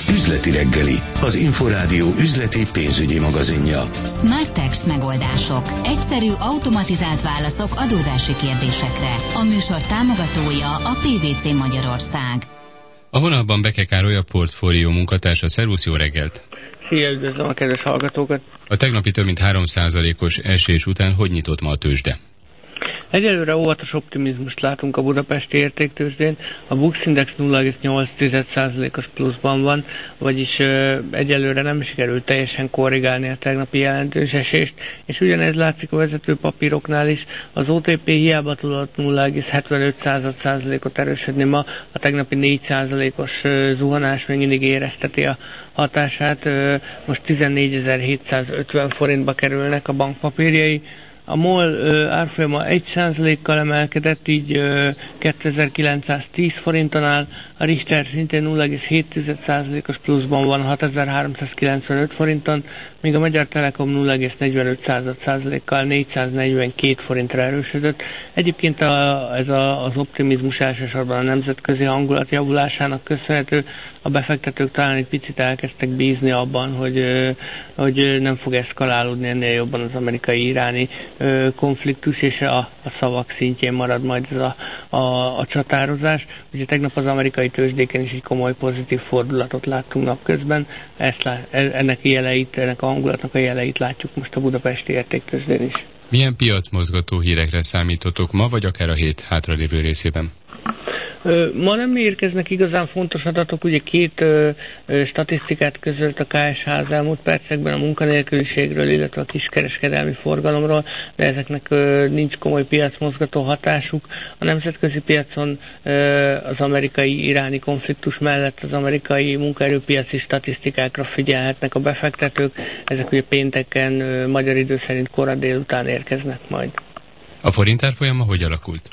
Üzleti reggeli, az Inforádió üzleti pénzügyi magazinja. Smart Tax megoldások. Egyszerű, automatizált válaszok adózási kérdésekre. A műsor támogatója a PwC Magyarország. A vonalban Beke Károly, a portfólió munkatársa. Szervusz, jó reggelt! Szia, üdvözlöm a kedves hallgatókat! A tegnapi több mint 3%-os esés után hogy nyitott ma a tőzsde? Egyelőre óvatos optimizmust látunk a budapesti értéktőzsdén. A Bux Index 0,8%-os pluszban van, vagyis egyelőre nem sikerült teljesen korrigálni a tegnapi jelentős esést, és ugyanez látszik a vezető papíroknál is. Az OTP hiába tudott 0,75%-ot erősödni ma, a tegnapi 4%-os zuhanás még mindig érezteti a hatását. Most 14.750 forintba kerülnek a bankpapírjai. A MOL árfolyama 1%-kal emelkedett, így 2910 forinton áll, a Richter szintén 0,7%-os pluszban van 6395 forinton, míg a Magyar Telekom 0,45%-kal 442 forintra erősödött. Egyébként az optimizmus elsősorban a nemzetközi hangulat javulásának köszönhető. A befektetők talán egy picit elkezdtek bízni abban, hogy nem fog eszkalálódni ennél jobban az amerikai-iráni konfliktus, és a szavak szintjén marad majd ez a csatározás. Ugye tegnap az amerikai tőzsdéken is egy komoly pozitív fordulatot láttunk napközben. Ennek a hangulatnak a jeleit látjuk most a budapesti értéktőzsdén is. Milyen piacmozgató hírekre számítotok ma, vagy akár a hét hátralévő részében? Ma nem érkeznek igazán fontos adatok, ugye két statisztikát közölt a KSH az elmúlt percekben a munkanélküliségről, illetve a kiskereskedelmi forgalomról, de ezeknek nincs komoly piacmozgató hatásuk. A nemzetközi piacon az amerikai-iráni konfliktus mellett az amerikai munkaerőpiaci statisztikákra figyelhetnek a befektetők, ezek ugye pénteken magyar idő szerint kora délután érkeznek majd. A forint árfolyama hogy alakult?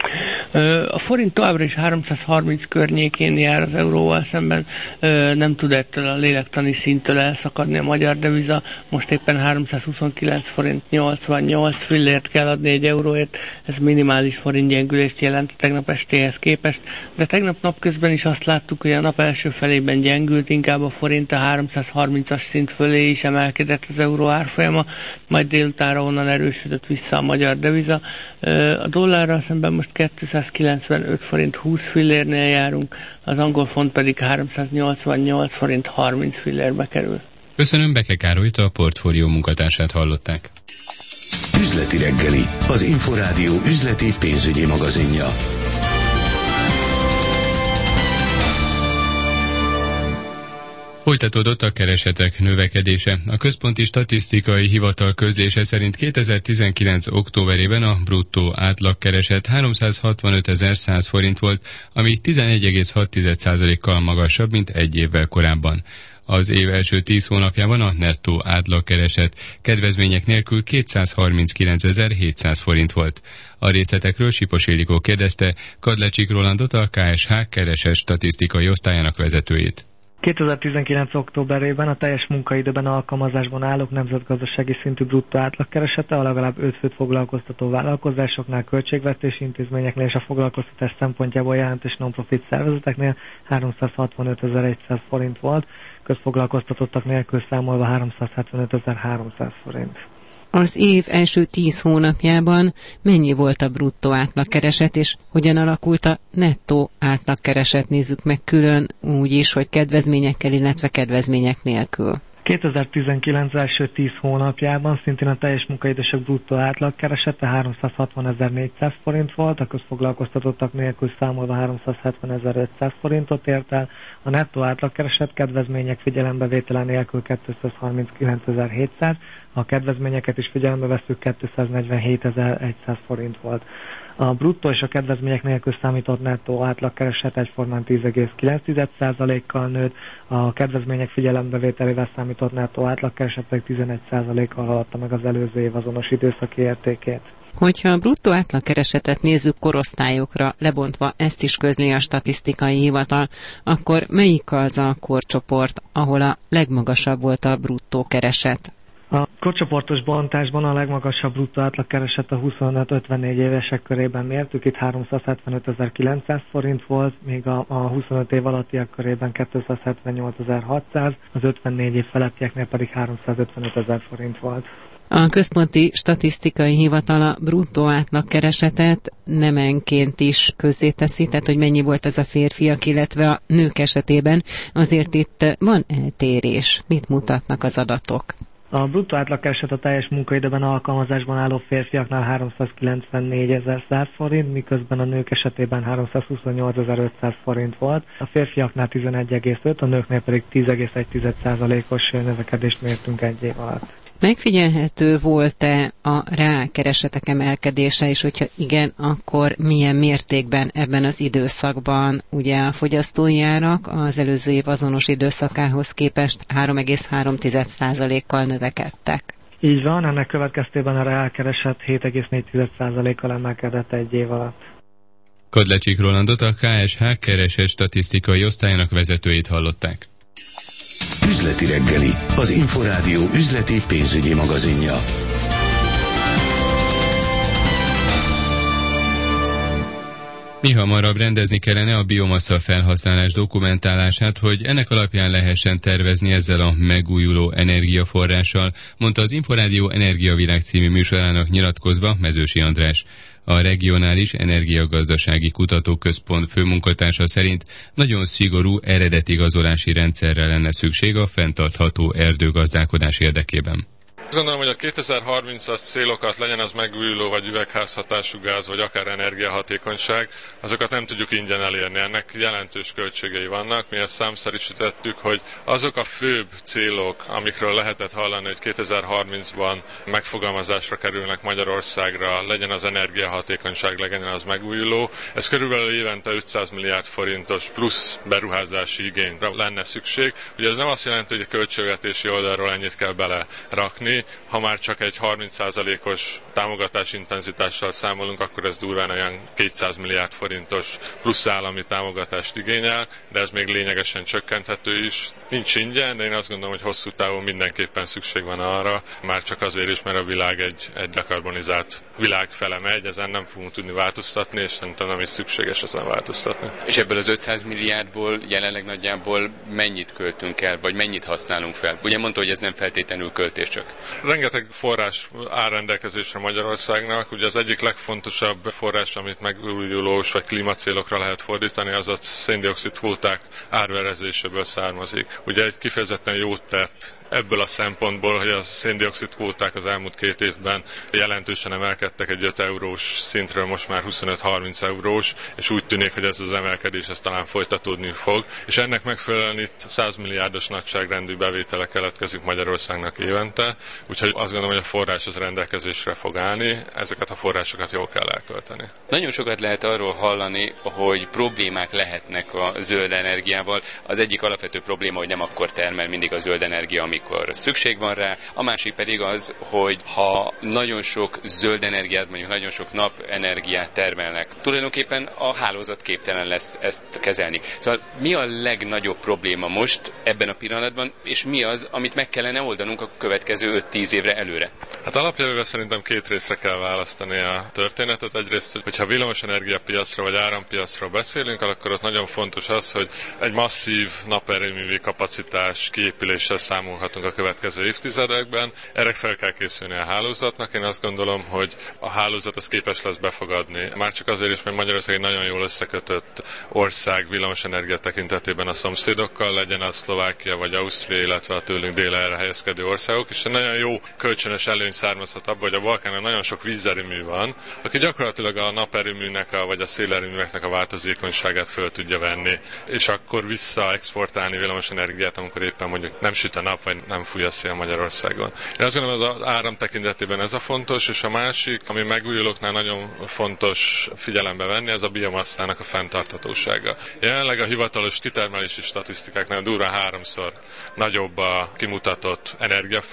A forint továbbra is 330 környékén jár az euróval szemben, nem tud ettől a lélektani szinttől elszakadni a magyar deviza, most éppen 329 forint 88 fillért kell adni egy euróért, ez minimális forint gyengülést jelent a tegnap estéhez képest, de tegnap napközben is azt láttuk, hogy a nap első felében gyengült, inkább a forint a 330-as szint fölé is emelkedett az euró árfolyama, majd délutánra onnan erősödött vissza a magyar deviza. A dollárral szemben most 295 forint 20 fillérnél járunk, az angol font pedig 388 forint 30 fillérbe kerül. Köszönöm, Beke Károlyt, a portfólió munkatársát hallották. Üzleti reggeli, az Inforádió üzleti pénzügyi magazinja. Folytatódott a keresetek növekedése. A Központi Statisztikai Hivatal közlése szerint 2019. októberében a bruttó átlagkereset 365.100 forint volt, ami 11,6%-kal magasabb, mint egy évvel korábban. Az év első 10 hónapjában a nettó átlagkereset kedvezmények nélkül 239.700 forint volt. A részletekről Sipos Ildikó kérdezte Kadlecsik Rolandot, a KSH kereset statisztikai osztályának vezetőjét. 2019. októberében a teljes munkaidőben alkalmazásban állók nemzetgazdasági szintű bruttó átlagkeresete a legalább 5 főt foglalkoztató vállalkozásoknál, költségvetési intézményeknél és a foglalkoztatás szempontjából jelentős non-profit szervezeteknél 365.100 forint volt, közfoglalkoztatottak nélkül számolva 375.300 forint. Az év első 10 hónapjában mennyi volt a bruttó átlagkereset, és hogyan alakult a nettó átlagkereset? Nézzük meg külön úgy is, hogy kedvezményekkel, illetve kedvezmények nélkül. 2019 első 10 hónapjában szintén a teljes munkaidősök bruttó átlagkeresete 360.400 forint volt, a közfoglalkoztatottak nélkül számolva 370.500 forintot ért el, a nettó átlagkereset kedvezmények figyelembevétele nélkül 239.700, a kedvezményeket is figyelembe veszük 247.100 forint volt. A bruttó és a kedvezmények nélkül számított nettó átlagkereset egyformán 10,9%-kal nőtt, a kedvezmények figyelembevételével számított nettó átlagkereset pedig 11%-kal haladta meg az előző év azonos időszaki értékét. Hogyha a bruttó átlagkeresetet nézzük korosztályokra lebontva, ezt is közli a statisztikai hivatal, akkor melyik az a korcsoport, ahol a legmagasabb volt a bruttó kereset? A korcsoportos bontásban a legmagasabb bruttó átlagkereset a 25-54 évesek körében mértük, itt 375.900 forint volt, míg a 25 év alattiak körében 278.600, az 54 év felettieknél pedig 355.000 forint volt. A Központi Statisztikai Hivatal a bruttó átlagkeresetet nemenként is közzéteszi, tehát hogy mennyi volt ez a férfiak, illetve a nők esetében. Azért itt van eltérés. Mit mutatnak az adatok? A bruttó átlagkereset a teljes munkaidőben alkalmazásban álló férfiaknál 394.100 forint, miközben a nők esetében 328.500 forint volt. A férfiaknál 11,5, a nőknél pedig 10,1%-os növekedést mértünk egy év alatt. Megfigyelhető volt-e a rákeresetek emelkedése, és hogyha igen, akkor milyen mértékben ebben az időszakban? Ugye a fogyasztói árak az előző év azonos időszakához képest 3,3%-kal növekedtek. Így van, ennek következtében a reálkereset 7,4%-kal emelkedett egy év alatt. Kadlecsik Rolandot, a KSH kereset statisztikai osztályának vezetőjét hallották. Üzleti reggeli, az Inforádió üzleti pénzügyi magazinja. Mi hamarabb rendezni kellene a biomassa felhasználás dokumentálását, hogy ennek alapján lehessen tervezni ezzel a megújuló energiaforrással, mondta az Inforádió Energiavilág című műsorának nyilatkozva Mezősi András. A Regionális Energiagazdasági Kutatóközpont főmunkatársa szerint nagyon szigorú eredetigazolási rendszerre lenne szükség a fenntartható erdőgazdálkodás érdekében. Azt gondolom, hogy a 2030-as célokat, legyen az megújuló, vagy üvegházhatású gáz, vagy akár energiahatékonyság, azokat nem tudjuk ingyen elérni. Ennek jelentős költségei vannak. Mi ezt számszerűsítettük, hogy azok a főbb célok, amikről lehetett hallani, hogy 2030-ban megfogalmazásra kerülnek Magyarországra, legyen az energiahatékonyság, legyen az megújuló, ez körülbelül évente 500 milliárd forintos plusz beruházási igényre lenne szükség. Ugye ez nem azt jelenti, hogy a költségvetési oldalról ennyit kell belerakni. Ha már csak egy 30%-os támogatási intenzitással számolunk, akkor ez durván olyan 200 milliárd forintos plusz állami támogatást igényel, de ez még lényegesen csökkenthető is. Nincs ingyen, de én azt gondolom, hogy hosszú távon mindenképpen szükség van arra, már csak azért is, mert a világ egy dekarbonizált világ fele megy, ezen nem fogunk tudni változtatni, és szerintem nem is szükséges ezen változtatni. És ebből az 500 milliárdból jelenleg nagyjából mennyit költünk el, vagy mennyit használunk fel? Ugye mondta, hogy ez nem feltétlenül költés csak. Rengeteg forrás áll rendelkezésre Magyarországnak. Ugye az egyik legfontosabb forrás, amit megújulós vagy klímacélokra lehet fordítani, az a szén-dioxid kvóták árverezéséből származik. Ugye egy kifejezetten jót tett ebből a szempontból, hogy a szén-dioxid kvóták az elmúlt 2 évben jelentősen emelkedtek egy 5 eurós szintről, most már 25-30 eurós, és úgy tűnik, hogy ez az emelkedés ez talán folytatódni fog. És ennek megfelelően itt 100 milliárdos nagyságrendű bevétele keletkezik Magyarországnak évente, úgyhogy azt gondolom, hogy a forrás az rendelkezésre fog állni, ezeket a forrásokat jól kell elkölteni. Nagyon sokat lehet arról hallani, hogy problémák lehetnek a zöld energiával. Az egyik alapvető probléma, hogy nem akkor termel mindig a zöld energia, amikor szükség van rá. A másik pedig az, hogy ha nagyon sok zöld energiát, mondjuk nagyon sok napenergiát termelnek, tulajdonképpen a hálózat képtelen lesz ezt kezelni. Szóval mi a legnagyobb probléma most ebben a pillanatban, és mi az, amit meg kellene oldanunk a következő 5-10 évre előre? Hát alapjában szerintem 2 részre kell választani a történetet. Egyrészt, hogyha villamosenergia piacra vagy árampiacról beszélünk, akkor ott nagyon fontos az, hogy egy masszív naperőművi kapacitás kiépüléssel számolhatunk a következő évtizedekben. Erre fel kell készülni a hálózatnak. Én azt gondolom, hogy a hálózat az képes lesz befogadni. Már csak azért is, mert Magyarország egy nagyon jól összekötött ország villamosenergia tekintetében a szomszédokkal, legyen az Szlovákia vagy Ausztria, illetve a tőlünk délre helyezkedő országok, és egy nagyon jó kölcsönös előny származhat abból, hogy a Balkánon nagyon sok vízerőmű van, aki gyakorlatilag a naperőműnek vagy a szélerőműveknek a változékonyságát föl tudja venni, és akkor visszaexportálni villamosenergiát, amikor éppen mondjuk nem süt a nap, vagy nem fúj a szél Magyarországon. Én azt gondolom, az áram tekintetében ez a fontos, és a másik, ami megújulóknál nagyon fontos figyelembe venni, ez a biomasszának a fenntarthatósága. Jelenleg a hivatalos kitermelési statisztikáknál durván 3-szor nagyobb a kimutatott energiafelhasználás,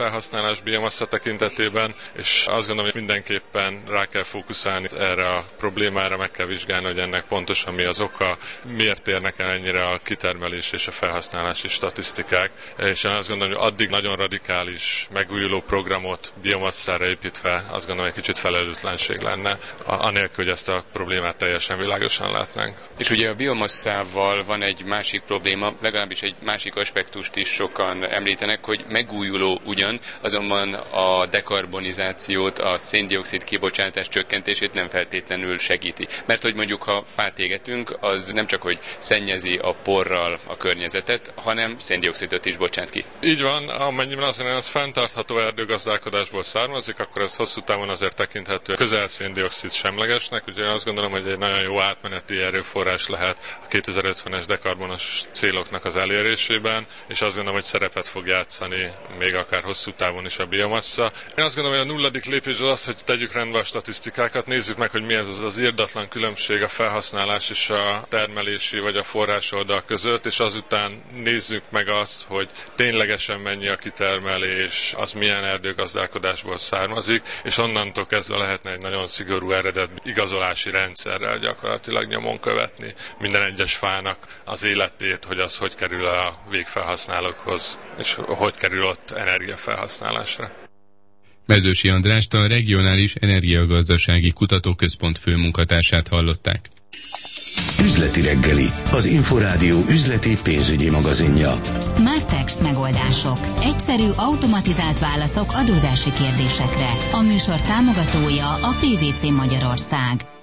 felhasználás biomassa tekintetében, és azt gondolom, hogy mindenképpen rá kell fókuszálni erre a problémára, meg kell vizsgálni, hogy ennek pontosan mi az oka, miért érnek el ennyire a kitermelés és a felhasználási statisztikák, és én azt gondolom, hogy addig nagyon radikális megújuló programot biomasszára építve, azt gondolom, egy kicsit felelőtlenség lenne, anélkül, hogy ezt a problémát teljesen világosan látnánk. És ugye a biomasszával van egy másik probléma, legalábbis egy másik aspektust is sokan említenek, hogy megújuló ugyan, azonban a dekarbonizációt, a szén-dioxid kibocsátás csökkentését nem feltétlenül segíti. Mert hogy mondjuk, ha fát égetünk, az nem csak, hogy szennyezi a porral a környezetet, hanem szén-dioxidot is bocsát ki. Így van, amennyiben az fenntartható erdőgazdálkodásból származik, akkor ez hosszú távon azért tekinthető közel szén-dioxid semlegesnek, úgyhogy azt gondolom, hogy egy nagyon jó átmeneti erőforrás lehet a 2050-es dekarbonos céloknak az elérésében, és azt gondolom, hogy szerepet fog játszani még akár hosszú távon is a biomassa. Én azt gondolom, hogy a nulladik lépés az, hogy tegyük rendbe a statisztikákat, nézzük meg, hogy mi ez az irdatlan különbség a felhasználás és a termelési vagy a forrás oldal között, és azután nézzük meg azt, hogy ténylegesen mennyi a kitermelés, az milyen erdőgazdálkodásból származik, és onnantól kezdve lehetne egy nagyon szigorú eredet igazolási rendszerrel gyakorlatilag nyomon követni minden egyes fának az életét, hogy az hogy kerül a végfelhasználókhoz, és hogy kerül ott energiafelhasználásra. Mezősi Andrást, a Regionális Energiagazdasági Kutatóközpont főmunkatársát hallották. Üzleti reggeli, az Inforádió üzleti pénzügyi magazinja. Smartex megoldások. Egyszerű, automatizált válaszok adózási kérdésekre. A műsor támogatója a PVC Magyarország.